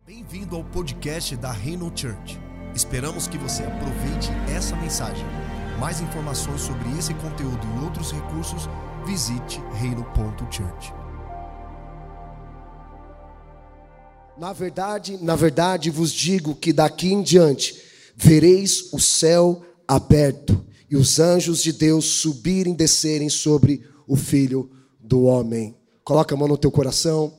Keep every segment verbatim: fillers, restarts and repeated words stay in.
Bem-vindo ao podcast da Reino Church. Esperamos que você aproveite essa mensagem. Mais informações sobre esse conteúdo e outros recursos, visite reino ponto church. Na verdade, na verdade vos digo que daqui em diante vereis o céu aberto e os anjos de Deus subirem e descerem sobre o Filho do Homem. Coloca a mão no teu coração.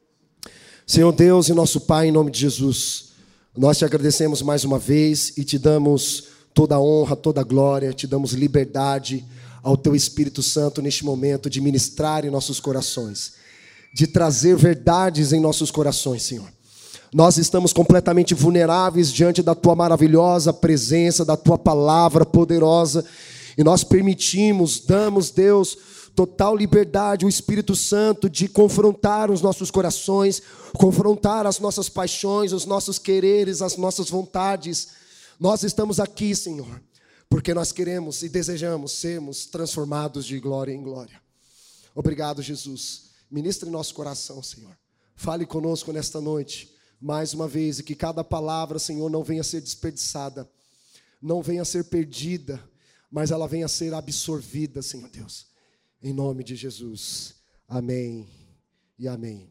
Senhor Deus e nosso Pai, em nome de Jesus, nós te agradecemos mais uma vez e te damos toda a honra, toda a glória, te damos liberdade ao teu Espírito Santo neste momento de ministrar em nossos corações, de trazer verdades em nossos corações, Senhor. Nós estamos completamente vulneráveis diante da tua maravilhosa presença, da tua palavra poderosa, e nós permitimos, damos, Deus, total liberdade, o Espírito Santo, de confrontar os nossos corações, confrontar as nossas paixões, os nossos quereres, as nossas vontades. Nós estamos aqui, Senhor, porque nós queremos e desejamos sermos transformados de glória em glória. Obrigado, Jesus. Ministre em nosso coração, Senhor. Fale conosco nesta noite, mais uma vez, e que cada palavra, Senhor, não venha a ser desperdiçada, não venha a ser perdida, mas ela venha a ser absorvida, Senhor Deus. Em nome de Jesus, amém e amém.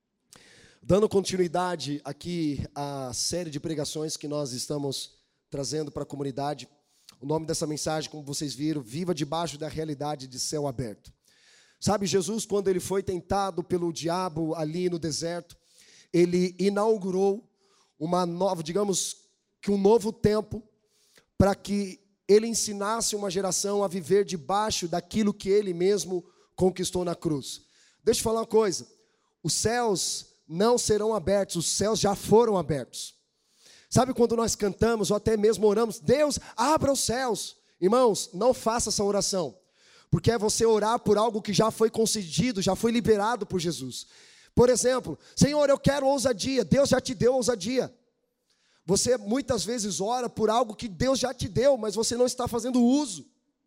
Dando continuidade aqui à série de pregações que nós estamos trazendo para a comunidade, o nome dessa mensagem, como vocês viram, viva debaixo da realidade de céu aberto. Sabe, Jesus, quando ele foi tentado pelo diabo ali no deserto, ele inaugurou uma nova, digamos que um novo tempo, para que ele ensinasse uma geração a viver debaixo daquilo que ele mesmo conquistou na cruz. Deixa eu falar uma coisa, os céus não serão abertos, os céus já foram abertos. Sabe quando nós cantamos ou até mesmo oramos, Deus, abra os céus. Irmãos, não faça essa oração, porque é você orar por algo que já foi concedido, já foi liberado por Jesus. Por exemplo, Senhor, eu quero ousadia, Deus já te deu ousadia. Você muitas vezes ora por algo que Deus já te deu, mas você não está fazendo uso.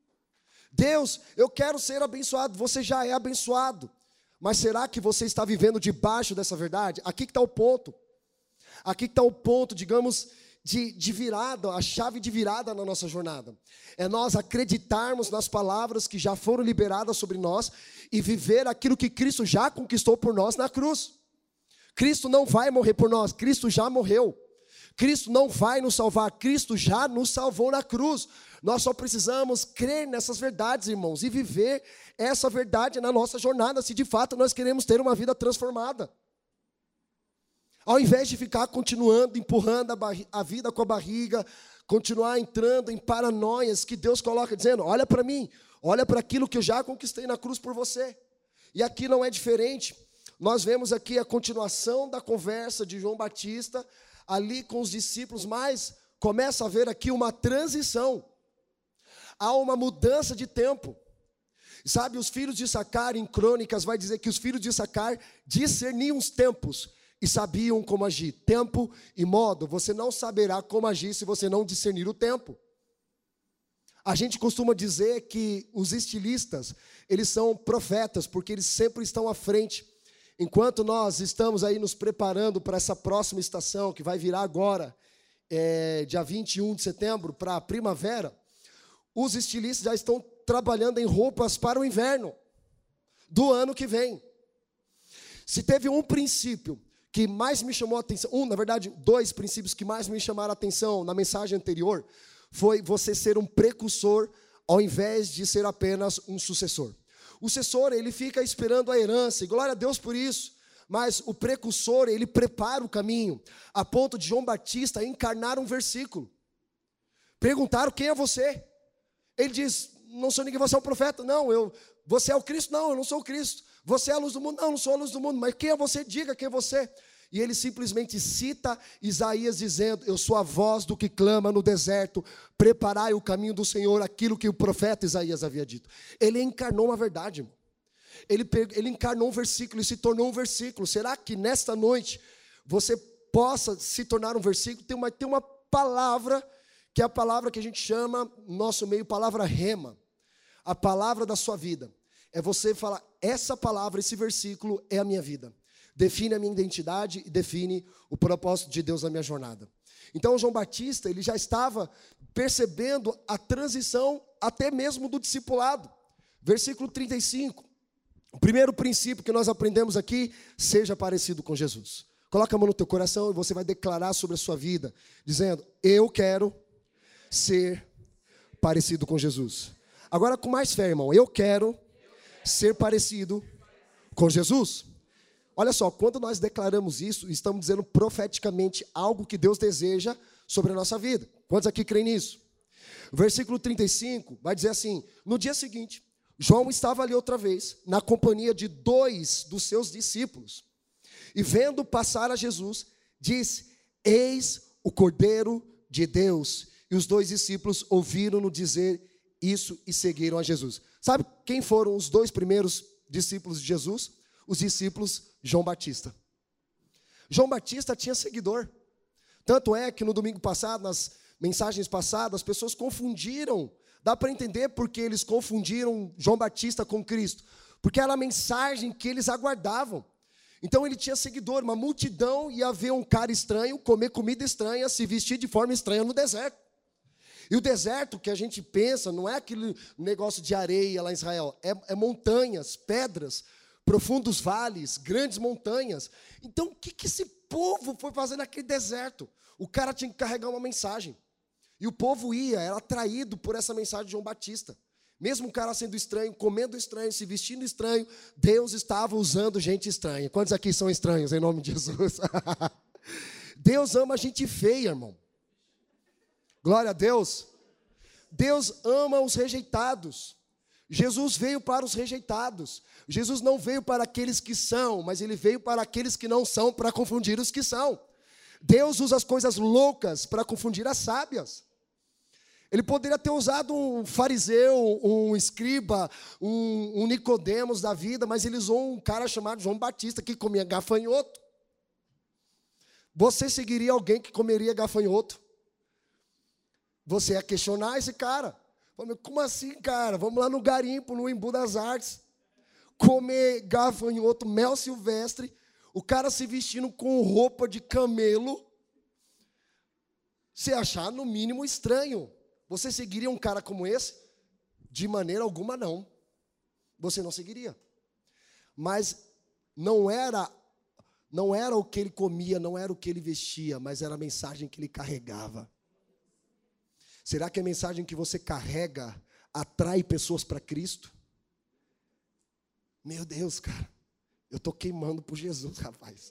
Deus, eu quero ser abençoado, você já é abençoado. Mas será que você está vivendo debaixo dessa verdade? Aqui que está o ponto. Aqui que está o ponto, digamos, de, de virada, a chave de virada na nossa jornada. É nós acreditarmos nas palavras que já foram liberadas sobre nós e viver aquilo que Cristo já conquistou por nós na cruz. Cristo não vai morrer por nós, Cristo já morreu. Cristo não vai nos salvar, Cristo já nos salvou na cruz. Nós só precisamos crer nessas verdades, irmãos, e viver essa verdade na nossa jornada, se de fato nós queremos ter uma vida transformada. Ao invés de ficar continuando, empurrando a, barri- a vida com a barriga, continuar entrando em paranoias que Deus coloca, dizendo, olha para mim, olha para aquilo que eu já conquistei na cruz por você. E aqui não é diferente. Nós vemos aqui a continuação da conversa de João Batista, ali com os discípulos, mas começa a haver aqui uma transição. Há uma mudança de tempo. Sabe, os filhos de Issacar, em Crônicas, vai dizer que os filhos de Issacar discerniam os tempos e sabiam como agir. Tempo e modo. Você não saberá como agir se você não discernir o tempo. A gente costuma dizer que os estilistas, eles são profetas, porque eles sempre estão à frente. Enquanto nós estamos aí nos preparando para essa próxima estação, que vai virar agora, é, dia vinte e um de setembro, para a primavera, os estilistas já estão trabalhando em roupas para o inverno do ano que vem. Se teve um princípio que mais me chamou a atenção, um, na verdade, dois princípios que mais me chamaram a atenção na mensagem anterior, foi você ser um precursor ao invés de ser apenas um sucessor. O sucessor, ele fica esperando a herança, e glória a Deus por isso. Mas o precursor, ele prepara o caminho, a ponto de João Batista encarnar um versículo. Perguntaram, quem é você? Ele diz, não sou ninguém, você é o profeta. Não, eu, você é o Cristo? Não, eu não sou o Cristo. Você é a luz do mundo? Não, eu não sou a luz do mundo. Mas quem é você? Diga quem é você. E ele simplesmente cita Isaías dizendo, eu sou a voz do que clama no deserto, preparai o caminho do Senhor, aquilo que o profeta Isaías havia dito. Ele encarnou uma verdade, irmão. Ele, ele encarnou um versículo e se tornou um versículo. Será que nesta noite você possa se tornar um versículo? Tem uma, tem uma palavra, que é a palavra que a gente chama, no nosso meio, palavra rema. A palavra da sua vida. É você falar, essa palavra, esse versículo é a minha vida. define a minha identidade e define o propósito de Deus na minha jornada. Então, João Batista, ele já estava percebendo a transição até mesmo do discipulado. Versículo trinta e cinco. O primeiro princípio que nós aprendemos aqui, seja parecido com Jesus. Coloca a mão no teu coração e você vai declarar sobre a sua vida, dizendo, eu quero ser parecido com Jesus. Agora com mais fé, irmão, eu quero ser parecido com Jesus. Olha só, quando nós declaramos isso, estamos dizendo profeticamente algo que Deus deseja sobre a nossa vida. Quantos aqui creem nisso? Versículo trinta e cinco vai dizer assim, no dia seguinte, João estava ali outra vez, na companhia de dois dos seus discípulos. E vendo passar a Jesus, disse, eis o Cordeiro de Deus. E os dois discípulos ouviram-no dizer isso e seguiram a Jesus. Sabe quem foram os dois primeiros discípulos de Jesus? Os discípulos João Batista. João Batista tinha seguidor. Tanto é que no domingo passado, nas mensagens passadas, as pessoas confundiram. Dá para entender porque eles confundiram João Batista com Cristo. Porque era a mensagem que eles aguardavam. Então ele tinha seguidor, uma multidão ia ver um cara estranho, comer comida estranha, se vestir de forma estranha no deserto. E o deserto que a gente pensa, não é aquele negócio de areia lá em Israel, é, é montanhas, pedras, profundos vales, grandes montanhas. Então o que, que esse povo foi fazer naquele deserto? O cara tinha que carregar uma mensagem. E o povo ia, era atraído por essa mensagem de João Batista. Mesmo o cara sendo estranho, comendo estranho, se vestindo estranho, Deus estava usando gente estranha. Quantos aqui são estranhos, em nome de Jesus? Deus ama gente feia, irmão. Glória a Deus. Deus ama os rejeitados. Jesus veio para os rejeitados. Jesus não veio para aqueles que são, mas Ele veio para aqueles que não são, para confundir os que são. Deus usa as coisas loucas para confundir as sábias. Ele poderia ter usado um fariseu, um escriba, um, um Nicodemos da vida, mas ele usou um cara chamado João Batista, que comia gafanhoto. Você seguiria alguém que comeria gafanhoto? Você ia questionar esse cara. Como assim, cara? Vamos lá no garimpo, no Embu das Artes, comer gafanhoto, mel silvestre, o cara se vestindo com roupa de camelo. Você achar, no mínimo, estranho. Você seguiria um cara como esse? De maneira alguma, não. Você não seguiria. Mas não era, não era o que ele comia, não era o que ele vestia, mas era a mensagem que ele carregava. Será que a mensagem que você carrega atrai pessoas para Cristo? Meu Deus, cara. Eu estou queimando por Jesus, rapaz.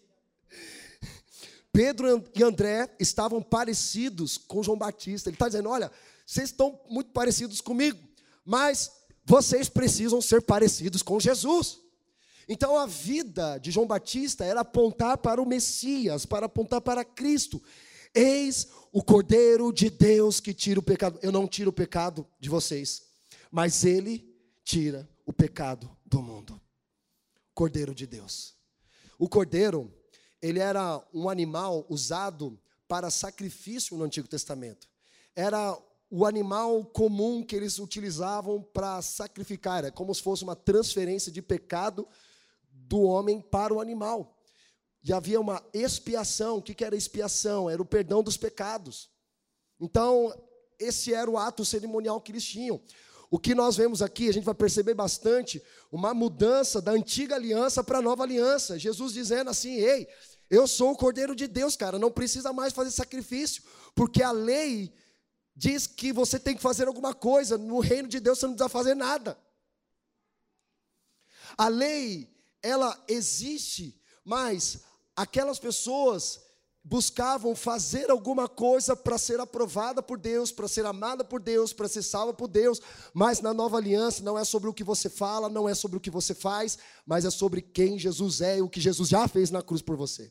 Pedro e André estavam parecidos com João Batista. Ele está dizendo, olha, vocês estão muito parecidos comigo, mas vocês precisam ser parecidos com Jesus. Então a vida de João Batista era apontar para o Messias, para apontar para Cristo. Eis o Cordeiro de Deus que tira o pecado. Eu não tiro o pecado de vocês, mas Ele tira o pecado do mundo. Cordeiro de Deus. O cordeiro, ele era um animal usado para sacrifício no Antigo Testamento. Era o animal comum que eles utilizavam para sacrificar. Era como se fosse uma transferência de pecado do homem para o animal. E havia uma expiação. O que era expiação? Era o perdão dos pecados. Então, esse era o ato cerimonial que eles tinham. O que nós vemos aqui, a gente vai perceber bastante, uma mudança da antiga aliança para a nova aliança. Jesus dizendo assim, ei, eu sou o Cordeiro de Deus, cara, não precisa mais fazer sacrifício, porque a lei diz que você tem que fazer alguma coisa, no reino de Deus você não precisa fazer nada. A lei, ela existe, mas aquelas pessoas buscavam fazer alguma coisa para ser aprovada por Deus, para ser amada por Deus, para ser salva por Deus, mas na nova aliança não é sobre o que você fala, não é sobre o que você faz, mas é sobre quem Jesus é e o que Jesus já fez na cruz por você.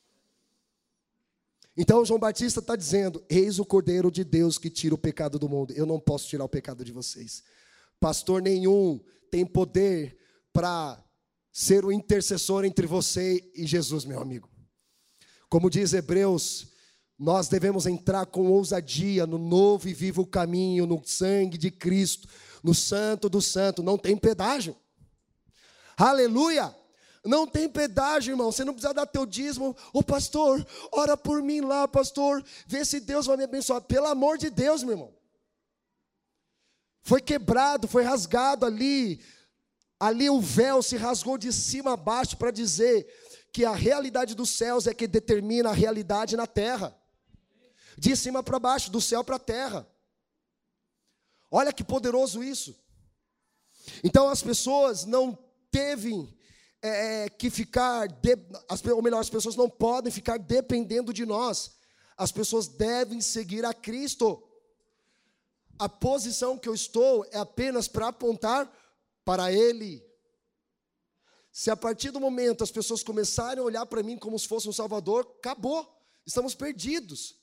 Então João Batista está dizendo, eis o Cordeiro de Deus que tira o pecado do mundo. Eu não posso tirar o pecado de vocês. Pastor nenhum tem poder para ser o intercessor entre você e Jesus, meu amigo. Como diz Hebreus, nós devemos entrar com ousadia no novo e vivo caminho, no sangue de Cristo, no santo do santo, não tem pedágio. Aleluia! Não tem pedágio, irmão. Você não precisa dar teu dízimo. Ô pastor, ora por mim lá, pastor. Vê se Deus vai me abençoar. Pelo amor de Deus, meu irmão. Foi quebrado, foi rasgado ali. Ali o véu se rasgou de cima a baixo para dizer que a realidade dos céus é que determina a realidade na terra. De cima para baixo, do céu para a terra. Olha que poderoso isso. Então as pessoas não teve é, que ficar, de, as, ou melhor, as pessoas não podem ficar dependendo de nós. As pessoas devem seguir a Cristo. A posição que eu estou é apenas para apontar para Ele. Se a partir do momento as pessoas começarem a olhar para mim como se fosse um salvador, acabou, estamos perdidos.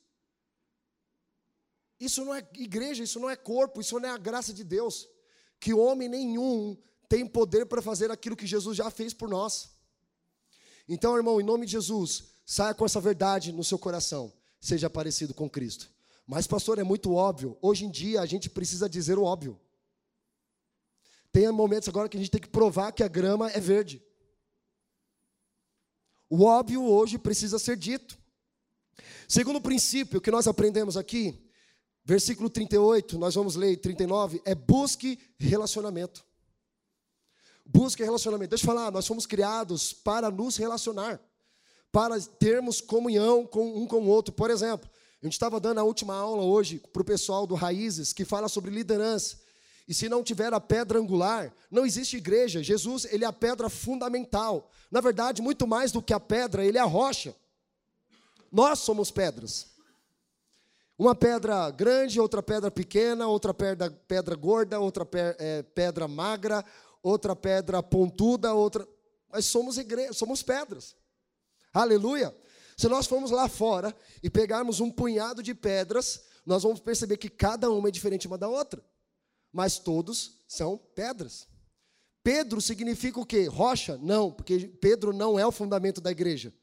Isso não é igreja, isso não é corpo, isso não é a graça de Deus. Que homem nenhum tem poder para fazer aquilo que Jesus já fez por nós. Então, irmão, em nome de Jesus, saia com essa verdade no seu coração. Seja parecido com Cristo. Mas, pastor, é muito óbvio. Hoje em dia, a gente precisa dizer o óbvio. Tem momentos agora que a gente tem que provar que a grama é verde. O óbvio hoje precisa ser dito. Segundo princípio que nós aprendemos aqui, versículo trinta e oito, nós vamos ler trinta e nove, é busque relacionamento. Busque relacionamento. Deixa eu falar, nós fomos criados para nos relacionar, para termos comunhão com um com o outro. Por exemplo, a gente estava dando a última aula hoje para o pessoal do Raízes, que fala sobre liderança. E se não tiver a pedra angular, não existe igreja. Jesus, ele é a pedra fundamental. Na verdade, muito mais do que a pedra, ele é a rocha. Nós somos pedras. Uma pedra grande, outra pedra pequena, outra pedra, pedra gorda, outra pe, é, pedra magra, outra pedra pontuda, outra... Mas somos igreja, somos pedras. Aleluia! Se nós formos lá fora e pegarmos um punhado de pedras, nós vamos perceber que cada uma é diferente uma da outra. Mas todos são pedras. Pedro significa o quê? Rocha? Não, porque Pedro não é o fundamento da igreja.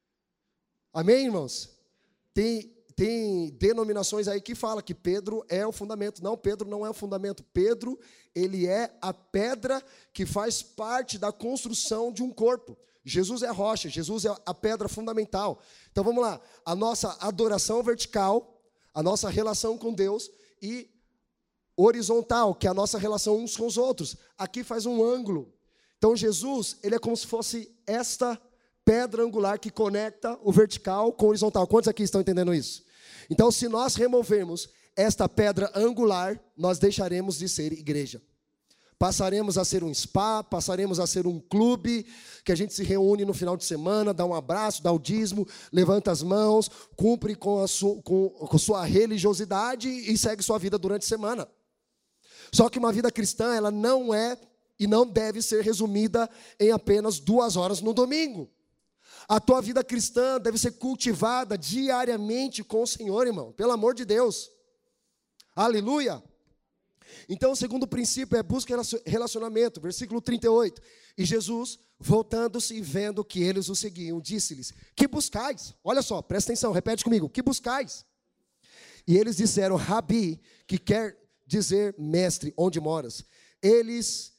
Amém, irmãos? Tem, tem denominações aí que falam que Pedro é o fundamento. Não, Pedro não é o fundamento. Pedro, ele é a pedra que faz parte da construção de um corpo. Jesus é a rocha, Jesus é a pedra fundamental. Então vamos lá, a nossa adoração vertical, a nossa relação com Deus e horizontal, que é a nossa relação uns com os outros. Aqui faz um ângulo. Então Jesus, ele é como se fosse esta pedra angular que conecta o vertical com o horizontal. Quantos aqui estão entendendo isso? Então, se nós removermos esta pedra angular, nós deixaremos de ser igreja. Passaremos a ser um spa, passaremos a ser um clube, que a gente se reúne no final de semana, dá um abraço, dá o dízimo, levanta as mãos, cumpre com a sua, com, com sua religiosidade e segue sua vida durante a semana. Só que uma vida cristã, ela não é e não deve ser resumida em apenas duas horas no domingo. A tua vida cristã deve ser cultivada diariamente com o Senhor, irmão, pelo amor de Deus. Aleluia! Então, o segundo princípio é busca relacionamento, versículo trinta e oito. E Jesus, voltando-se e vendo que eles o seguiam, disse-lhes, que buscais? Olha só, presta atenção, repete comigo, que buscais? E eles disseram, Rabi, que quer dizer mestre, onde moras? Eles,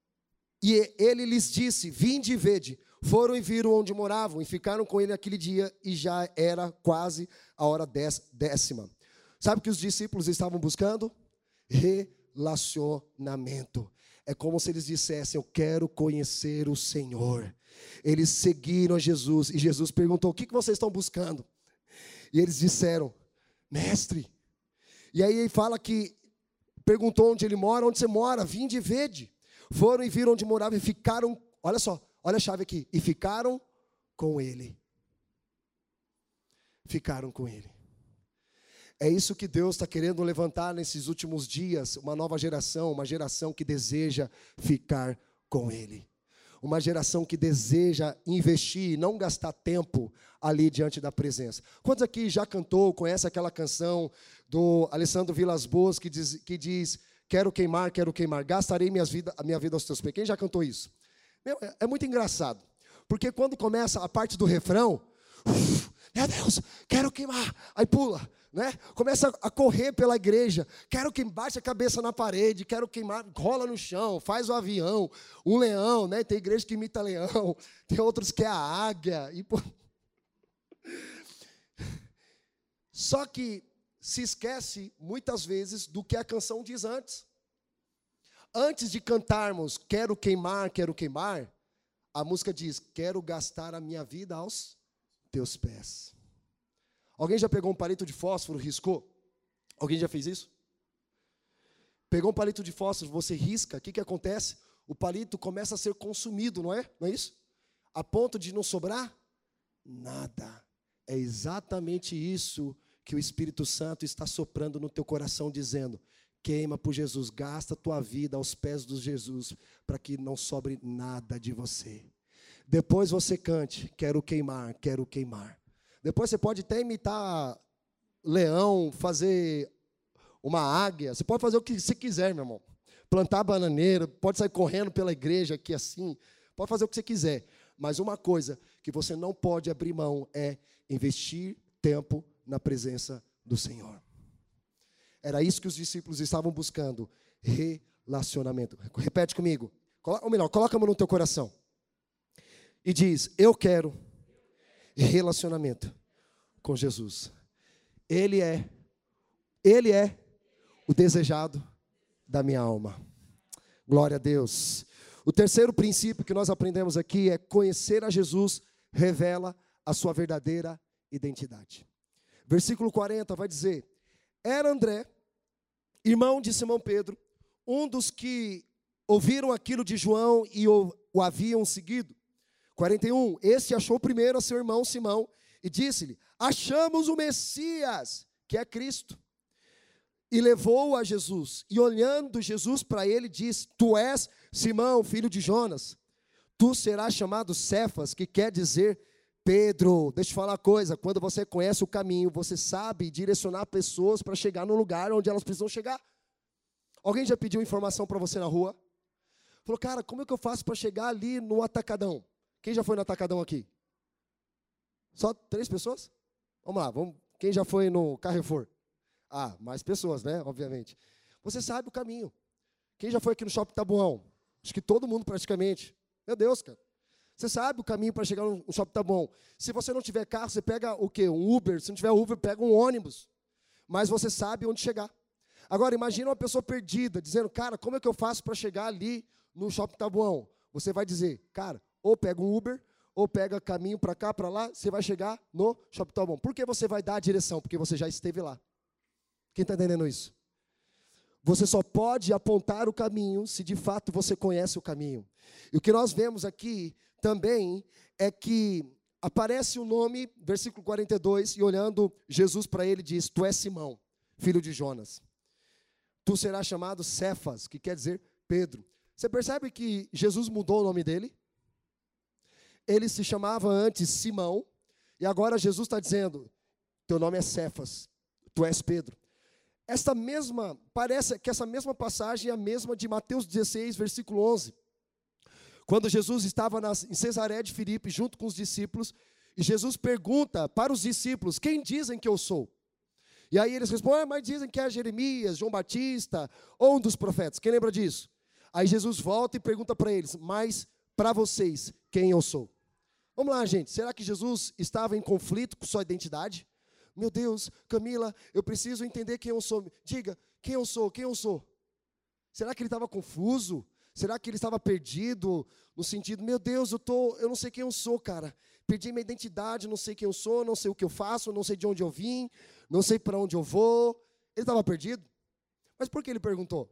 e ele lhes disse, vinde e vede. Foram e viram onde moravam e ficaram com ele aquele dia e já era quase a hora décima. Sabe o que os discípulos estavam buscando? Relacionamento. É como se eles dissessem, eu quero conhecer o Senhor. Eles seguiram a Jesus e Jesus perguntou, o que vocês estão buscando? E eles disseram, mestre. E aí ele fala que, perguntou onde ele mora, onde você mora, vinde e vede. Foram e viram onde morava e ficaram, olha só, olha a chave aqui, e ficaram com ele. Ficaram com ele. É isso que Deus está querendo levantar nesses últimos dias, uma nova geração, uma geração que deseja ficar com Ele. Uma geração que deseja investir e não gastar tempo ali diante da presença. Quantos aqui já cantou, conhece aquela canção do Alessandro Vilas Boas que diz, que diz quero queimar, quero queimar, gastarei minhas vida, a minha vida aos teus pés. Quem já cantou isso? Meu, é, é muito engraçado, porque quando começa a parte do refrão, uf, meu Deus, quero queimar, aí pula, né? Começa a correr pela igreja. Quero que bate a cabeça na parede, quero queimar, rola no chão, faz o avião, um leão, né? Tem igreja que imita leão, tem outros que é a águia. E, pô... Só que se esquece muitas vezes do que a canção diz antes. Antes de cantarmos quero queimar, quero queimar, a música diz, quero gastar a minha vida aos teus pés. Alguém já pegou um palito de fósforo, riscou? Alguém já fez isso? Pegou um palito de fósforo, você risca, o que, que acontece? O palito começa a ser consumido, não é? Não é isso? A ponto de não sobrar nada. É exatamente isso que o Espírito Santo está soprando no teu coração, dizendo, queima por Jesus, gasta a tua vida aos pés de Jesus, para que não sobre nada de você. Depois você cante, quero queimar, quero queimar. Depois você pode até imitar leão, fazer uma águia, você pode fazer o que você quiser, meu irmão. Plantar bananeira, pode sair correndo pela igreja aqui assim, pode fazer o que você quiser. Mas uma coisa que você não pode abrir mão é investir tempo na presença do Senhor. Era isso que os discípulos estavam buscando, relacionamento. Repete comigo, ou melhor, coloca a mão no teu coração. E diz, eu quero relacionamento com Jesus. Ele é, Ele é o desejado da minha alma. Glória a Deus. O terceiro princípio que nós aprendemos aqui é conhecer a Jesus revela a sua verdadeira identidade. Versículo quarenta vai dizer, era André, irmão de Simão Pedro, um dos que ouviram aquilo de João e o, o haviam seguido. quarenta e um, este achou primeiro a seu irmão Simão e disse-lhe, achamos o Messias, que é Cristo. E levou-o a Jesus, e olhando Jesus para ele, disse, tu és Simão, filho de Jonas, tu serás chamado Cefas, que quer dizer Pedro. Deixa eu te falar uma coisa, quando você conhece o caminho, você sabe direcionar pessoas para chegar no lugar onde elas precisam chegar. Alguém já pediu informação para você na rua? Falou, cara, como é que eu faço para chegar ali no Atacadão? Quem já foi no Atacadão aqui? Só três pessoas? Vamos lá, vamos. Quem já foi no Carrefour? Ah, mais pessoas, né? Obviamente. Você sabe o caminho. Quem já foi aqui no Shopping Taboão? Acho que todo mundo praticamente. Meu Deus, cara. Você sabe o caminho para chegar no Shopping Taboão. Se você não tiver carro, você pega o quê? Um Uber. Se não tiver Uber, pega um ônibus. Mas você sabe onde chegar. Agora, imagina uma pessoa perdida, dizendo, cara, como é que eu faço para chegar ali no Shopping Taboão? Você vai dizer, cara, ou pega um Uber, ou pega caminho para cá, para lá, você vai chegar no Shopping Taboão. Por que você vai dar a direção? Porque você já esteve lá. Quem está entendendo isso? Você só pode apontar o caminho se de fato você conhece o caminho. E o que nós vemos aqui também é que aparece o nome, versículo quarenta e dois, e olhando Jesus para ele diz, tu és Simão, filho de Jonas. Tu serás chamado Cefas, que quer dizer Pedro. Você percebe que Jesus mudou o nome dele? Ele se chamava antes Simão, e agora Jesus está dizendo, teu nome é Cefas, tu és Pedro. Esta mesma, parece que essa mesma passagem é a mesma de Mateus dezesseis, versículo onze. Quando Jesus estava nas, em Cesaré de Filipe, junto com os discípulos, e Jesus pergunta para os discípulos, quem dizem que eu sou? E aí eles respondem, ah, mas dizem que é Jeremias, João Batista, ou um dos profetas. Quem lembra disso? Aí Jesus volta e pergunta para eles, mas para vocês, quem eu sou? Vamos lá, gente, será que Jesus estava em conflito com sua identidade? Meu Deus, Camila, eu preciso entender quem eu sou. Diga, quem eu sou, quem eu sou? Será que ele estava confuso? Será que ele estava perdido? No sentido, meu Deus, eu, tô, eu não sei quem eu sou, cara. Perdi minha identidade, não sei quem eu sou, não sei o que eu faço, não sei de onde eu vim, não sei para onde eu vou. Ele estava perdido? Mas por que ele perguntou?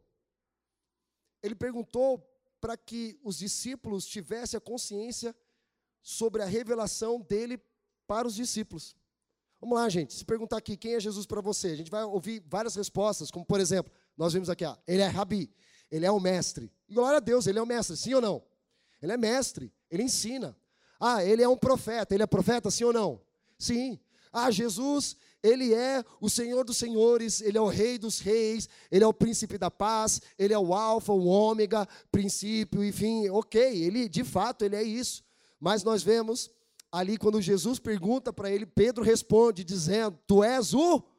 Ele perguntou para que os discípulos tivessem a consciência sobre a revelação dele para os discípulos. Vamos lá, gente, se perguntar aqui, quem é Jesus para você? A gente vai ouvir várias respostas, como por exemplo, nós vimos aqui, ó, ele é rabi, ele é o mestre. E glória a Deus, ele é o mestre, sim ou não? Ele é mestre, ele ensina. Ah, ele é um profeta, ele é profeta, sim ou não? Sim. Ah, Jesus, ele é o Senhor dos senhores, ele é o Rei dos reis, ele é o príncipe da paz, ele é o alfa, o ômega, princípio, enfim, ok, ele, de fato, ele é isso. Mas nós vemos ali quando Jesus pergunta para ele, Pedro responde dizendo, tu és o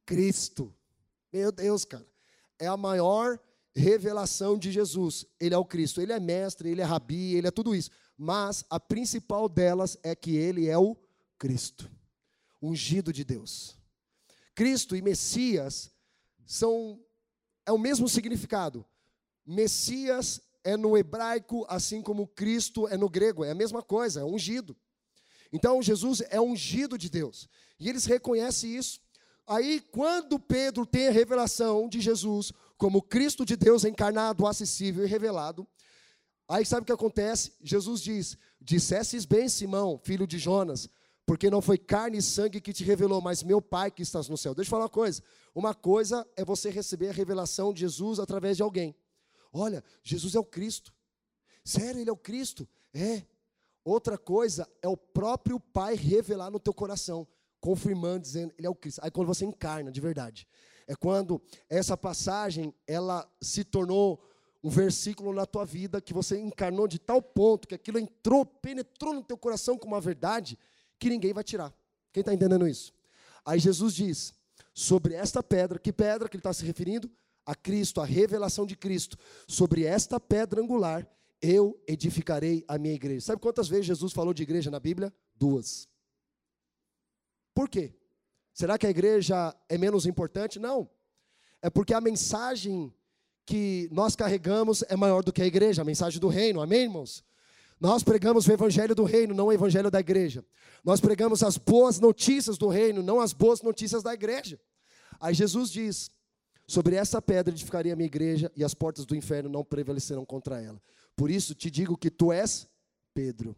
Cristo. Meu Deus, cara. É a maior revelação de Jesus. Ele é o Cristo. Ele é mestre, ele é rabi, ele é tudo isso. Mas a principal delas é que ele é o Cristo, ungido de Deus. Cristo e Messias são, é o mesmo significado. Messias é no hebraico, assim como Cristo é no grego. É a mesma coisa, é ungido. Então, Jesus é ungido de Deus. E eles reconhecem isso. Aí, quando Pedro tem a revelação de Jesus como Cristo de Deus encarnado, acessível e revelado, aí sabe o que acontece? Jesus diz, dissestes bem, Simão, filho de Jonas, porque não foi carne e sangue que te revelou, mas meu Pai que estás no céu. Deixa eu falar uma coisa. Uma coisa é você receber a revelação de Jesus através de alguém. Olha, Jesus é o Cristo. Sério, ele é o Cristo? É. Outra coisa é o próprio Pai revelar no teu coração, confirmando, dizendo, ele é o Cristo. Aí quando você encarna, de verdade. É quando essa passagem, ela se tornou um versículo na tua vida, que você encarnou de tal ponto, que aquilo entrou, penetrou no teu coração com uma verdade, que ninguém vai tirar. Quem está entendendo isso? Aí Jesus diz, sobre esta pedra, que pedra que ele está se referindo? A Cristo, a revelação de Cristo. Sobre esta pedra angular, eu edificarei a minha igreja. Sabe quantas vezes Jesus falou de igreja na Bíblia? Duas. Por quê? Será que a igreja é menos importante? Não. É porque a mensagem que nós carregamos é maior do que a igreja, a mensagem do reino. Amém, irmãos? Nós pregamos o evangelho do reino, não o evangelho da igreja. Nós pregamos as boas notícias do reino, não as boas notícias da igreja. Aí Jesus diz, sobre essa pedra edificarei a minha igreja e as portas do inferno não prevalecerão contra ela. Por isso te digo que tu és Pedro.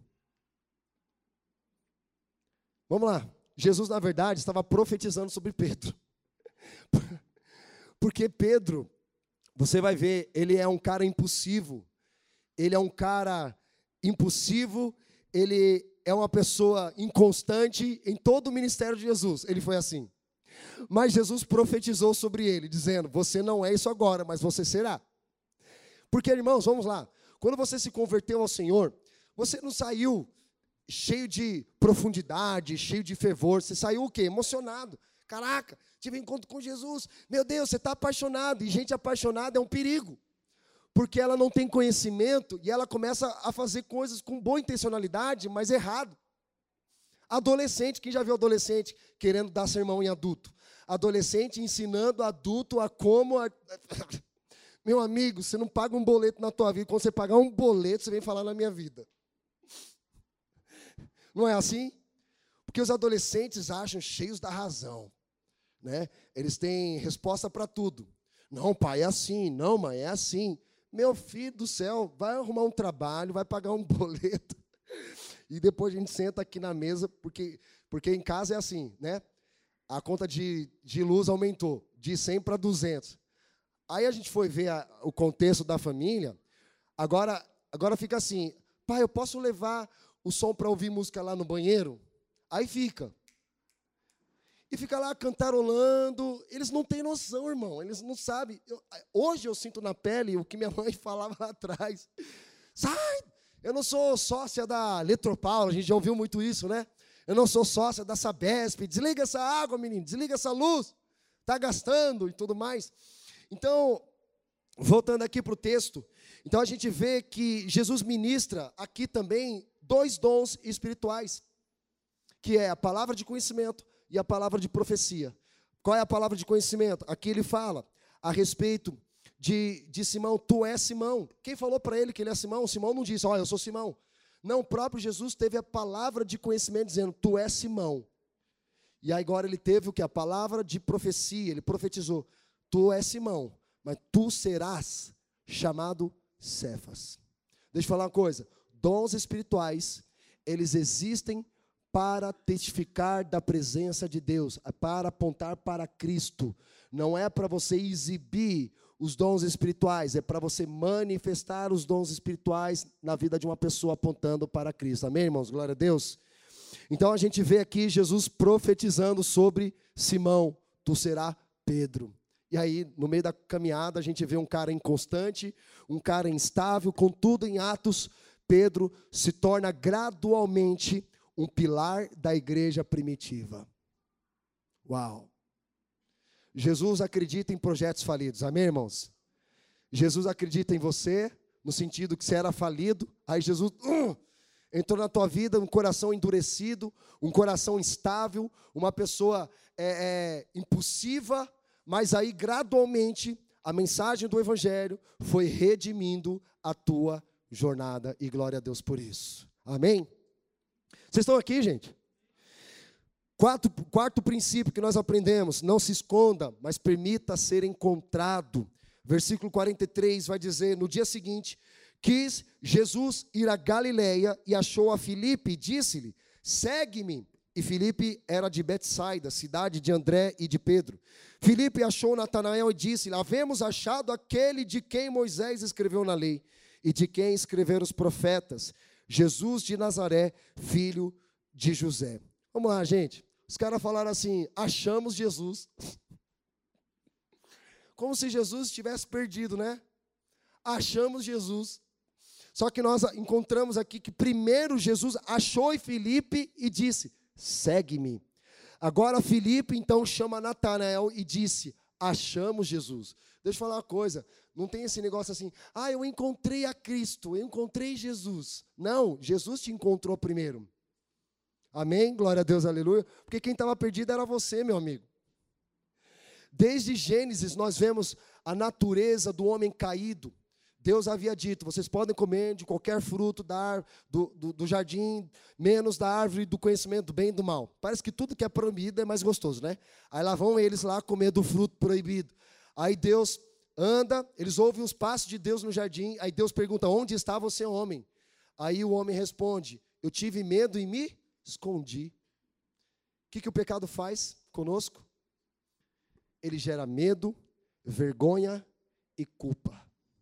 Vamos lá. Jesus, na verdade, estava profetizando sobre Pedro. Porque Pedro, você vai ver, ele é um cara impulsivo. Ele é um cara impulsivo, ele é uma pessoa inconstante em todo o ministério de Jesus. Ele foi assim. Mas Jesus profetizou sobre ele, dizendo, você não é isso agora, mas você será. Porque, irmãos, vamos lá. Quando você se converteu ao Senhor, você não saiu cheio de profundidade, cheio de fervor. Você saiu o quê? Emocionado. Caraca, tive encontro com Jesus. Meu Deus, você está apaixonado. E gente apaixonada é um perigo. Porque ela não tem conhecimento e ela começa a fazer coisas com boa intencionalidade, mas errado. Adolescente, quem já viu adolescente querendo dar sermão em adulto? Adolescente ensinando adulto a como... A... Meu amigo, você não paga um boleto na tua vida. Quando você pagar um boleto, você vem falar na minha vida. Não é assim? Porque os adolescentes acham cheios da razão, né? Eles têm resposta para tudo. Não, pai, é assim. Não, mãe, é assim. Meu filho do céu, vai arrumar um trabalho, vai pagar um boleto. E depois a gente senta aqui na mesa, porque, porque em casa é assim, né? A conta de, de luz aumentou, de cem para duzentos. Aí a gente foi ver a, o contexto da família, agora, agora fica assim, pai, eu posso levar o som para ouvir música lá no banheiro? Aí fica. E fica lá cantarolando. Eles não têm noção, irmão. Eles não sabem. Eu, hoje eu sinto na pele o que minha mãe falava lá atrás. Sai! Eu não sou sócia da Eletropaulo. A gente já ouviu muito isso, né? Eu não sou sócia da Sabesp. Desliga essa água, menino. Desliga essa luz. Está gastando e tudo mais. Então, voltando aqui para o texto. Então, a gente vê que Jesus ministra aqui também dois dons espirituais. Que é a palavra de conhecimento e a palavra de profecia. Qual é a palavra de conhecimento? Aqui ele fala a respeito de, de Simão. Tu és Simão. Quem falou para ele que ele é Simão? Simão não disse, ó, eu sou Simão. Não, o próprio Jesus teve a palavra de conhecimento dizendo, tu és Simão. E aí agora ele teve o que? A palavra de profecia. Ele profetizou, tu és Simão, mas tu serás chamado Cefas. Deixa eu falar uma coisa. Dons espirituais, eles existem para testificar da presença de Deus, para apontar para Cristo. Não é para você exibir os dons espirituais, é para você manifestar os dons espirituais na vida de uma pessoa apontando para Cristo. Amém, irmãos? Glória a Deus. Então a gente vê aqui Jesus profetizando sobre Simão, tu serás Pedro. E aí, no meio da caminhada, a gente vê um cara inconstante, um cara instável, contudo, em Atos, Pedro se torna gradualmente um pilar da igreja primitiva. Uau! Jesus acredita em projetos falidos, amém, irmãos? Jesus acredita em você, no sentido que você era falido, aí Jesus uh, entrou na tua vida, um coração endurecido, um coração instável, uma pessoa é, é, impulsiva, mas aí gradualmente a mensagem do Evangelho foi redimindo a tua jornada, e glória a Deus por isso, amém? Vocês estão aqui, gente? Quarto, quarto princípio que nós aprendemos: não se esconda, mas permita ser encontrado. Versículo quarenta e três vai dizer: no dia seguinte, quis Jesus ir a Galileia e achou a Filipe e disse-lhe: segue-me. E Filipe era de Betsaida, cidade de André e de Pedro. Filipe achou Natanael e disse-lhe: havemos achado aquele de quem Moisés escreveu na lei e de quem escreveram os profetas, Jesus de Nazaré, filho de José. Vamos lá, gente. Os caras falaram assim: achamos Jesus. Como se Jesus estivesse perdido, né? Achamos Jesus. Só que nós encontramos aqui que primeiro Jesus achou em Filipe e disse: segue-me. Agora Filipe então chama Natanael e disse: achamos Jesus. Deixa eu falar uma coisa, não tem esse negócio assim: ah, eu encontrei a Cristo, eu encontrei Jesus. Não, Jesus te encontrou primeiro. Amém? Glória a Deus, aleluia. Porque quem estava perdido era você, meu amigo. Desde Gênesis nós vemos a natureza do homem caído. Deus havia dito: vocês podem comer de qualquer fruto da, do, do, do jardim, menos da árvore do conhecimento do bem e do mal. Parece que tudo que é proibido é mais gostoso, né? Aí lá vão eles lá comer do fruto proibido. Aí Deus anda, eles ouvem os passos de Deus no jardim. Aí Deus pergunta: onde está você, homem? Aí o homem responde: eu tive medo e me escondi. O que, que o pecado faz conosco? Ele gera medo, vergonha e culpa.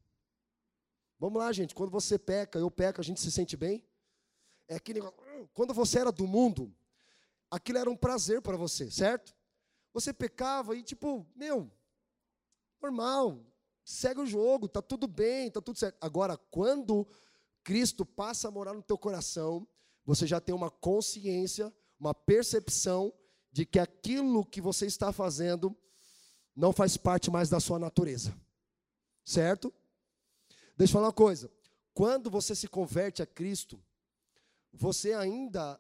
Vamos lá, gente, quando você peca, eu peco, a gente se sente bem? É aquele negócio, quando você era do mundo, aquilo era um prazer para você, certo? Você pecava e tipo, meu, normal, segue o jogo, tá tudo bem, tá tudo certo. Agora, quando Cristo passa a morar no teu coração, você já tem uma consciência, uma percepção de que aquilo que você está fazendo não faz parte mais da sua natureza, certo? Deixa eu falar uma coisa, quando você se converte a Cristo, você ainda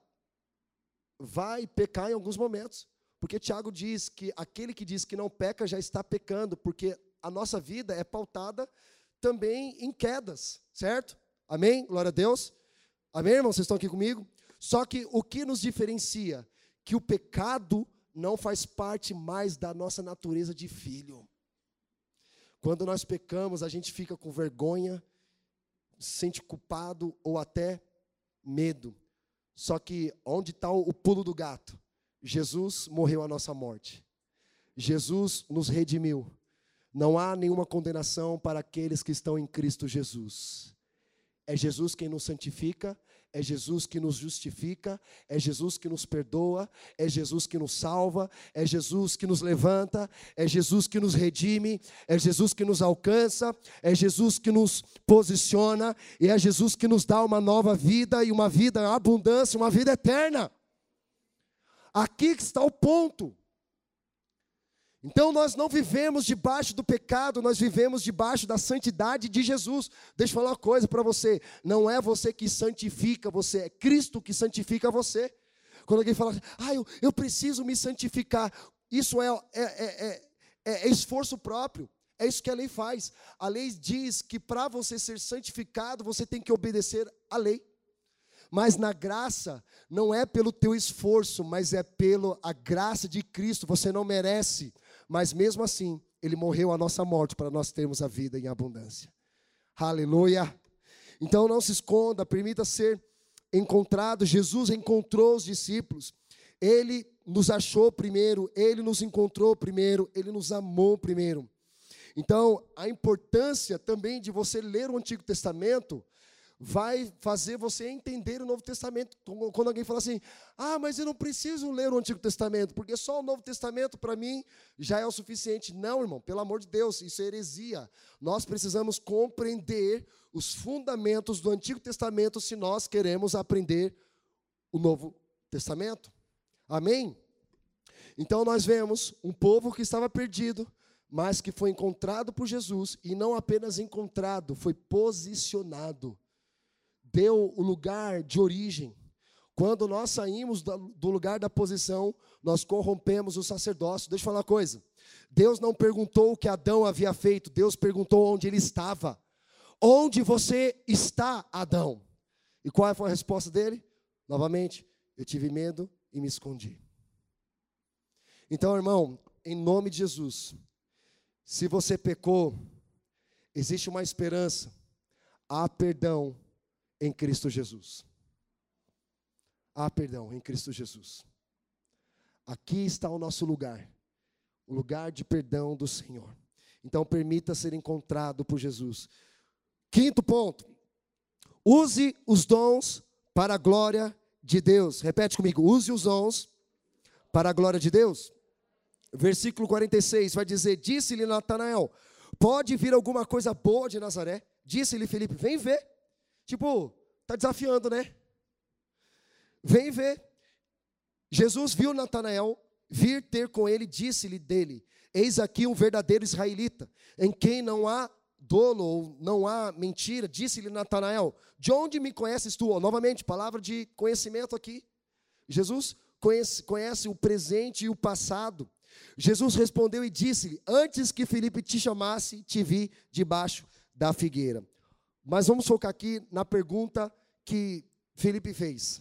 vai pecar em alguns momentos, porque Tiago diz que aquele que diz que não peca já está pecando, porque a nossa vida é pautada também em quedas, certo? Amém? Glória a Deus. Amém, irmãos? Vocês estão aqui comigo? Só que o que nos diferencia? Que o pecado não faz parte mais da nossa natureza de filho. Quando nós pecamos, a gente fica com vergonha, se sente culpado ou até medo. Só que onde está o pulo do gato? Jesus morreu a nossa morte. Jesus nos redimiu. Não há nenhuma condenação para aqueles que estão em Cristo Jesus. É Jesus quem nos santifica, é Jesus que nos justifica, é Jesus que nos perdoa, é Jesus que nos salva, é Jesus que nos levanta, é Jesus que nos redime, é Jesus que nos alcança, é Jesus que nos posiciona, e é Jesus que nos dá uma nova vida, e uma vida em abundância, uma vida eterna. Aqui que está o ponto. Então nós não vivemos debaixo do pecado, nós vivemos debaixo da santidade de Jesus. Deixa eu falar uma coisa para você, não é você que santifica você, é Cristo que santifica você. Quando alguém fala, ah, eu, eu preciso me santificar, isso é, é, é, é, é esforço próprio, é isso que a lei faz. A lei diz que para você ser santificado, você tem que obedecer à lei. Mas na graça, não é pelo teu esforço, mas é pela a graça de Cristo, você não merece. Mas mesmo assim, Ele morreu a nossa morte para nós termos a vida em abundância. Aleluia! Então não se esconda, permita ser encontrado. Jesus encontrou os discípulos. Ele nos achou primeiro, Ele nos encontrou primeiro, Ele nos amou primeiro. Então, a importância também de você ler o Antigo Testamento vai fazer você entender o Novo Testamento. Quando alguém fala assim, ah, mas eu não preciso ler o Antigo Testamento, porque só o Novo Testamento para mim já é o suficiente. Não, irmão, pelo amor de Deus, isso é heresia. Nós precisamos compreender os fundamentos do Antigo Testamento se nós queremos aprender o Novo Testamento. Amém? Então nós vemos um povo que estava perdido, mas que foi encontrado por Jesus, e não apenas encontrado, foi posicionado. Deu o lugar de origem. Quando nós saímos do lugar da posição, nós corrompemos o sacerdócio. Deixa eu falar uma coisa. Deus não perguntou o que Adão havia feito, Deus perguntou onde ele estava. Onde você está, Adão? E qual foi a resposta dele? Novamente, eu tive medo e me escondi. Então, irmão, em nome de Jesus, se você pecou, existe uma esperança. Há perdão em Cristo Jesus. Há perdão em Cristo Jesus. Aqui está o nosso lugar. O lugar de perdão do Senhor. Então, permita ser encontrado por Jesus. Quinto ponto. Use os dons para a glória de Deus. Repete comigo. Use os dons para a glória de Deus. Versículo quarenta e seis vai dizer: disse-lhe Natanael, pode vir alguma coisa boa de Nazaré? Disse-lhe Felipe, vem ver. Tipo, está desafiando, né? Vem ver. Jesus viu Natanael vir ter com ele, disse-lhe dele: eis aqui um verdadeiro israelita, em quem não há dolo ou não há mentira. Disse-lhe Natanael: de onde me conheces tu? Novamente, palavra de conhecimento aqui. Jesus conhece, conhece o presente e o passado. Jesus respondeu e disse-lhe: antes que Felipe te chamasse, te vi debaixo da figueira. Mas vamos focar aqui na pergunta que Felipe fez.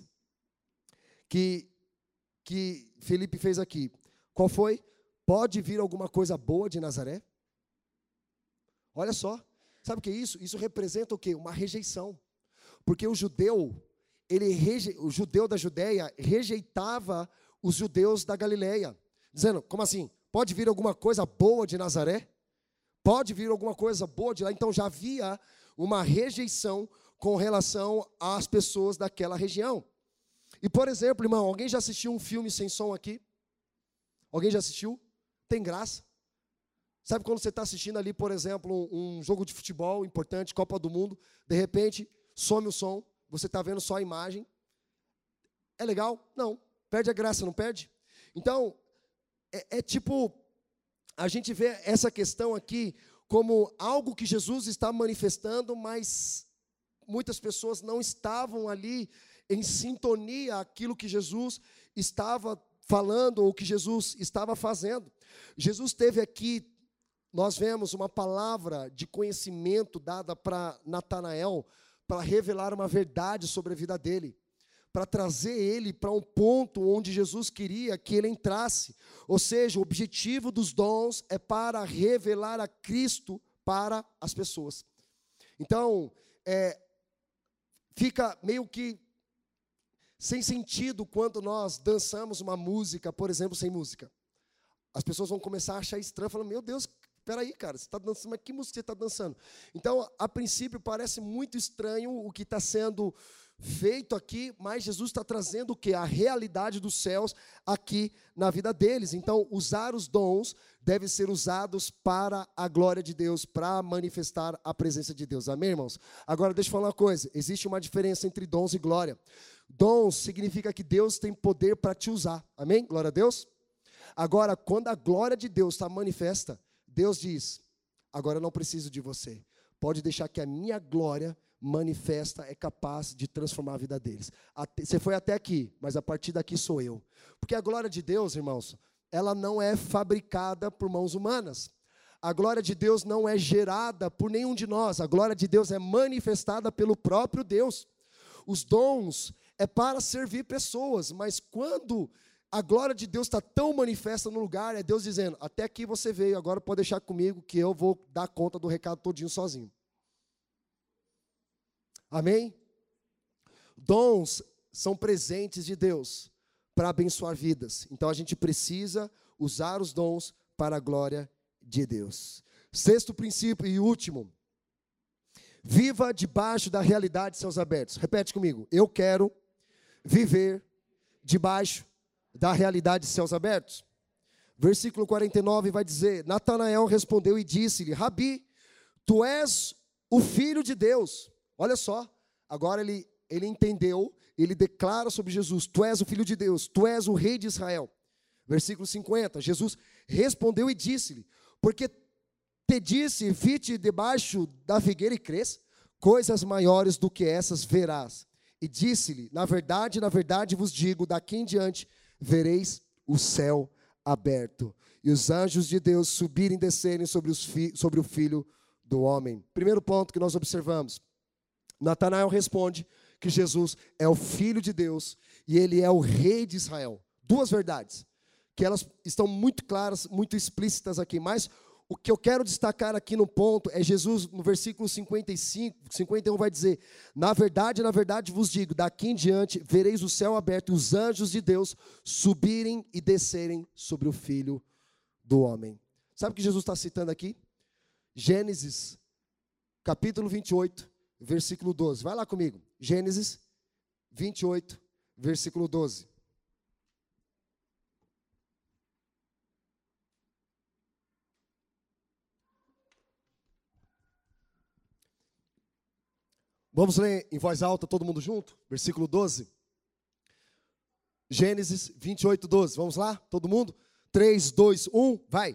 Que, que Felipe fez aqui. Qual foi? Pode vir alguma coisa boa de Nazaré? Olha só. Sabe o que é isso? Isso representa o quê? Uma rejeição. Porque o judeu, ele reje, o judeu da Judeia rejeitava os judeus da Galileia. Dizendo, como assim? Pode vir alguma coisa boa de Nazaré? Pode vir alguma coisa boa de lá? Então já havia uma rejeição com relação às pessoas daquela região. E, por exemplo, irmão, alguém já assistiu um filme sem som aqui? Alguém já assistiu? Tem graça. Sabe quando você está assistindo ali, por exemplo, um, um jogo de futebol importante, Copa do Mundo, de repente, some o som, você está vendo só a imagem. É legal? Não. Perde a graça, não perde? Então, é, é tipo, a gente vê essa questão aqui como algo que Jesus está manifestando, mas muitas pessoas não estavam ali em sintonia aquilo que Jesus estava falando ou que Jesus estava fazendo. Jesus teve aqui, nós vemos uma palavra de conhecimento dada para Natanael, para revelar uma verdade sobre a vida dele, para trazer ele para um ponto onde Jesus queria que ele entrasse. Ou seja, o objetivo dos dons é para revelar a Cristo para as pessoas. Então, é, fica meio que sem sentido quando nós dançamos uma música, por exemplo, sem música. As pessoas vão começar a achar estranho, falando, meu Deus, peraí, cara, você está dançando, mas que música você está dançando? Então, a princípio, parece muito estranho o que está sendo feito aqui, mas Jesus está trazendo o quê? A realidade dos céus aqui na vida deles. Então, usar os dons devem ser usados para a glória de Deus, para manifestar a presença de Deus. Amém, irmãos? Agora, deixa eu falar uma coisa. Existe uma diferença entre dons e glória. Dons significa que Deus tem poder para te usar. Amém? Glória a Deus. Agora, quando a glória de Deus está manifesta, Deus diz, agora eu não preciso de você. Pode deixar que a minha glória manifesta é capaz de transformar a vida deles. Você foi até aqui, mas a partir daqui sou eu. Porque a glória de Deus, irmãos, ela não é fabricada por mãos humanas. A glória de Deus não é gerada por nenhum de nós. A glória de Deus é manifestada pelo próprio Deus. Os dons é para servir pessoas, mas quando a glória de Deus está tão manifesta no lugar, é Deus dizendo, até aqui você veio, agora pode deixar comigo que eu vou dar conta do recado todinho sozinho. Amém? Dons são presentes de Deus para abençoar vidas. Então a gente precisa usar os dons para a glória de Deus. Sexto princípio e último. Viva debaixo da realidade de céus abertos. Repete comigo. Eu quero viver debaixo da realidade de céus abertos. Versículo quarenta e nove vai dizer, Natanael respondeu e disse-lhe, Rabi, tu és o Filho de Deus. Olha só, agora ele, ele entendeu, ele declara sobre Jesus, tu és o Filho de Deus, tu és o Rei de Israel. Versículo cinquenta, Jesus respondeu e disse-lhe: porque te disse, fique debaixo da figueira e cresça, coisas maiores do que essas verás. E disse-lhe: na verdade, na verdade vos digo, daqui em diante vereis o céu aberto, e os anjos de Deus subirem e descerem sobre, os fi- sobre o Filho do Homem. Primeiro ponto que nós observamos, Natanael responde que Jesus é o Filho de Deus e Ele é o Rei de Israel. Duas verdades, que elas estão muito claras, muito explícitas aqui, mas o que eu quero destacar aqui no ponto é Jesus, no versículo cinquenta e cinco, cinquenta e um vai dizer: na verdade, na verdade vos digo, daqui em diante vereis o céu aberto e os anjos de Deus subirem e descerem sobre o Filho do Homem. Sabe o que Jesus está citando aqui? Gênesis, capítulo vinte e oito, versículo doze. Vai lá comigo. Gênesis vinte e oito, versículo doze. Vamos ler em voz alta, todo mundo junto? Versículo doze. Gênesis vinte e oito, doze. Vamos lá? Todo mundo? três, dois, um, vai.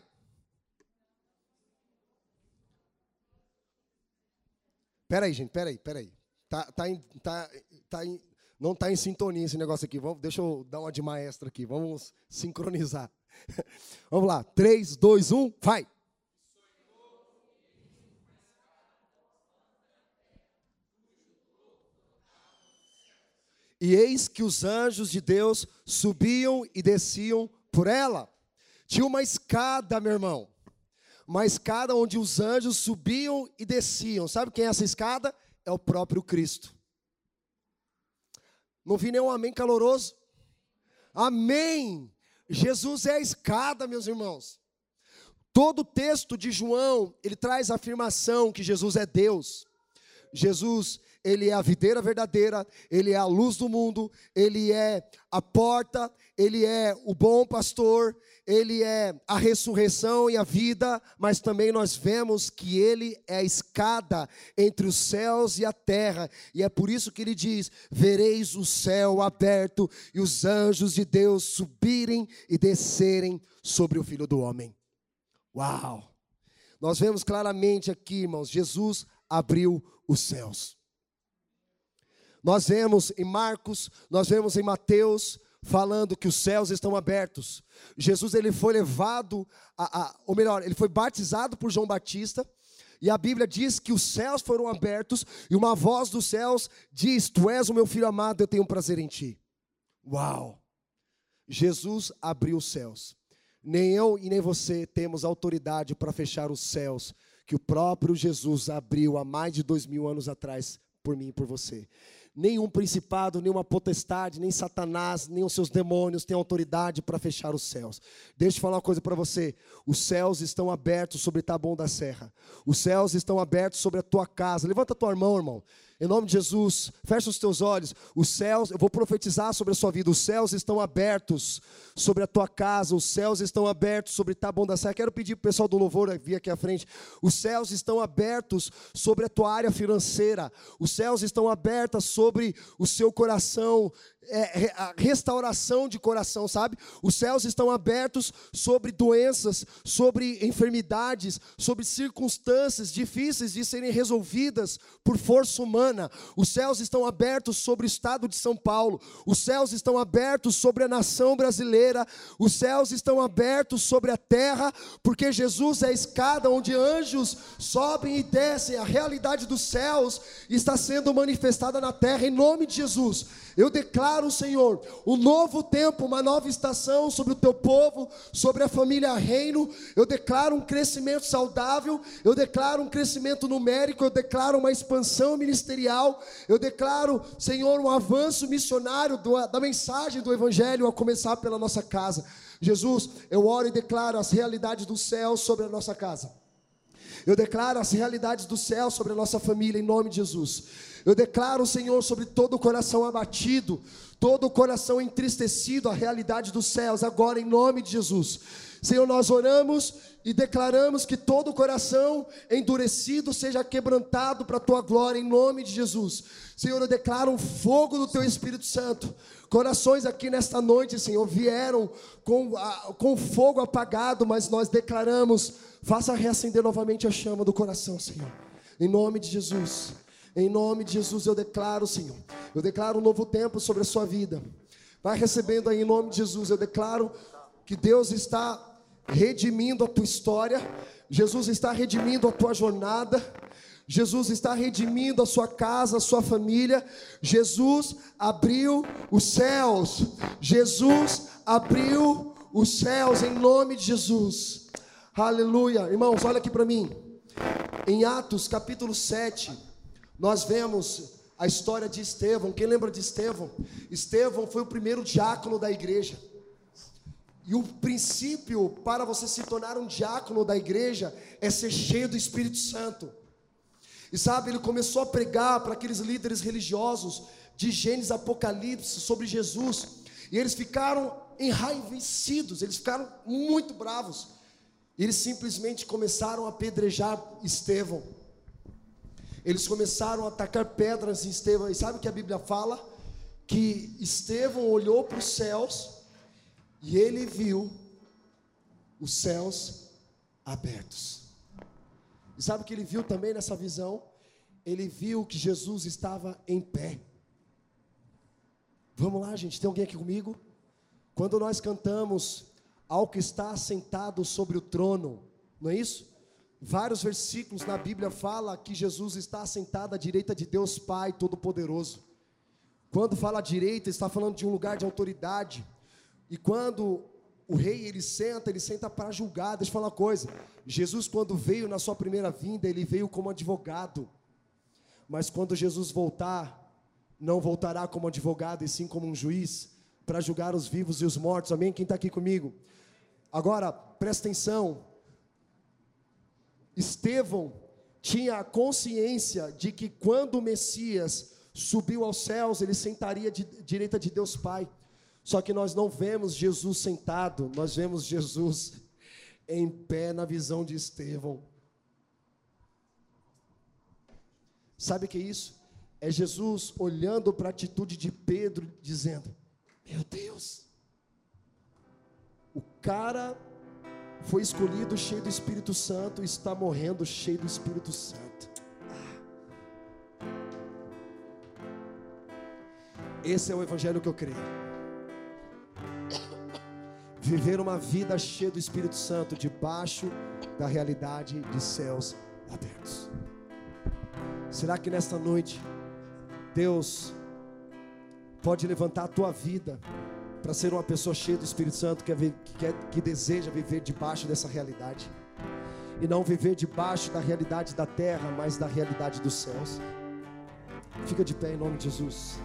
Peraí, gente, peraí, peraí. Tá, tá em, tá, tá em, não está em sintonia esse negócio aqui. Vamos, deixa eu dar uma de maestro aqui. Vamos sincronizar. Vamos lá. três, dois, um, vai. E eis que os anjos de Deus subiam e desciam por ela. Tinha uma escada, meu irmão. Uma escada onde os anjos subiam e desciam. Sabe quem é essa escada? É o próprio Cristo. Não vi nenhum amém caloroso? Amém! Jesus é a escada, meus irmãos. Todo o texto de João, ele traz a afirmação que Jesus é Deus. Jesus, Ele é a videira verdadeira, Ele é a luz do mundo, Ele é a porta, Ele é o bom pastor, Ele é a ressurreição e a vida, mas também nós vemos que Ele é a escada entre os céus e a terra, e é por isso que Ele diz: vereis o céu aberto e os anjos de Deus subirem e descerem sobre o Filho do Homem. Uau! Nós vemos claramente aqui, irmãos, Jesus abriu os céus. Nós vemos em Marcos, nós vemos em Mateus, falando que os céus estão abertos. Jesus, ele foi levado, a, a, ou melhor, ele foi batizado por João Batista, e a Bíblia diz que os céus foram abertos, e uma voz dos céus diz: tu és o meu filho amado, eu tenho prazer em ti. Uau! Jesus abriu os céus. Nem eu e nem você temos autoridade para fechar os céus, que o próprio Jesus abriu há mais de dois mil anos atrás por mim e por você. Nenhum principado, nenhuma potestade, nem Satanás, nem os seus demônios têm autoridade para fechar os céus. Deixa eu falar uma coisa para você. Os céus estão abertos sobre Taboão da Serra. Os céus estão abertos sobre a tua casa. Levanta a tua mão, irmão. Em nome de Jesus, fecha os teus olhos. Os céus, eu vou profetizar sobre a sua vida. Os céus estão abertos sobre a tua casa. Os céus estão abertos sobre Taboão da Serra. Quero pedir para o pessoal do louvor vir aqui à frente. Os céus estão abertos sobre a tua área financeira. Os céus estão abertos sobre o seu coração. É, a restauração de coração, sabe? Os céus estão abertos sobre doenças, sobre enfermidades, sobre circunstâncias difíceis de serem resolvidas por força humana. Os céus estão abertos sobre o estado de São Paulo. Os céus estão abertos sobre a nação brasileira. Os céus estão abertos sobre a terra, porque Jesus é a escada onde anjos sobem e descem. A realidade dos céus está sendo manifestada na terra em nome de Jesus. Eu declaro, Senhor, um novo tempo, uma nova estação sobre o teu povo, sobre a família Reino. Eu declaro um crescimento saudável, eu declaro um crescimento numérico, eu declaro uma expansão ministerial, eu declaro, Senhor, um avanço missionário do, da mensagem do Evangelho, a começar pela nossa casa. Jesus, eu oro e declaro as realidades do céu sobre a nossa casa. Eu declaro as realidades do céu sobre a nossa família, em nome de Jesus. Eu declaro, Senhor, sobre todo o coração abatido, todo o coração entristecido, a realidade dos céus, agora em nome de Jesus. Senhor, nós oramos e declaramos que todo coração endurecido seja quebrantado para a Tua glória, em nome de Jesus. Senhor, eu declaro um fogo do Teu Espírito Santo. Corações aqui nesta noite, Senhor, vieram com, a, com fogo apagado, mas nós declaramos, faça reacender novamente a chama do coração, Senhor. Em nome de Jesus. Em nome de Jesus eu declaro, Senhor. Eu declaro um novo tempo sobre a sua vida. Vai recebendo aí em nome de Jesus. Eu declaro que Deus está redimindo a tua história, Jesus está redimindo a tua jornada, Jesus está redimindo a sua casa, a sua família. Jesus abriu os céus, Jesus abriu os céus em nome de Jesus. Aleluia. Irmãos, olha aqui para mim. Em Atos capítulo sete, nós vemos a história de Estevão. Quem lembra de Estevão? Estevão foi o primeiro diácono da igreja. E o princípio para você se tornar um diácono da igreja é ser cheio do Espírito Santo. E sabe, ele começou a pregar para aqueles líderes religiosos de Gênesis, Apocalipse, sobre Jesus. E eles ficaram enraivecidos, eles ficaram muito bravos. E eles simplesmente começaram a apedrejar Estevão. Eles começaram a atacar pedras em Estevão. E sabe o que a Bíblia fala? Que Estevão olhou para os céus e ele viu os céus abertos. E sabe o que ele viu também nessa visão? Ele viu que Jesus estava em pé. Vamos lá, gente, tem alguém aqui comigo? Quando nós cantamos ao que está assentado sobre o trono, não é isso? Vários versículos na Bíblia falam que Jesus está assentado à direita de Deus Pai Todo-Poderoso. Quando fala à direita, está falando de um lugar de autoridade. E quando o rei ele senta, ele senta para julgar. Deixa eu falar uma coisa, Jesus quando veio na sua primeira vinda, ele veio como advogado. Mas quando Jesus voltar, não voltará como advogado, e sim como um juiz, para julgar os vivos e os mortos. Amém? Quem está aqui comigo? Agora, presta atenção. Estevão tinha a consciência de que quando o Messias subiu aos céus, ele sentaria de direita de Deus Pai. Só que nós não vemos Jesus sentado, nós vemos Jesus em pé na visão de Estevão. Sabe o que é isso? É Jesus olhando para a atitude de Pedro, dizendo: meu Deus, o cara foi escolhido cheio do Espírito Santo e está morrendo cheio do Espírito Santo. Esse é o evangelho que eu creio. Viver uma vida cheia do Espírito Santo, debaixo da realidade de céus abertos. Será que nesta noite Deus pode levantar a tua vida para ser uma pessoa cheia do Espírito Santo, que, que, que, que deseja viver debaixo dessa realidade, e não viver debaixo da realidade da terra, mas da realidade dos céus? Fica de pé em nome de Jesus.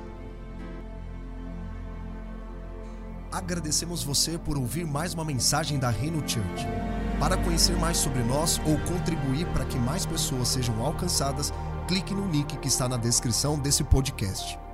Agradecemos você por ouvir mais uma mensagem da Reino Church. Para conhecer mais sobre nós ou contribuir para que mais pessoas sejam alcançadas, clique no link que está na descrição desse podcast.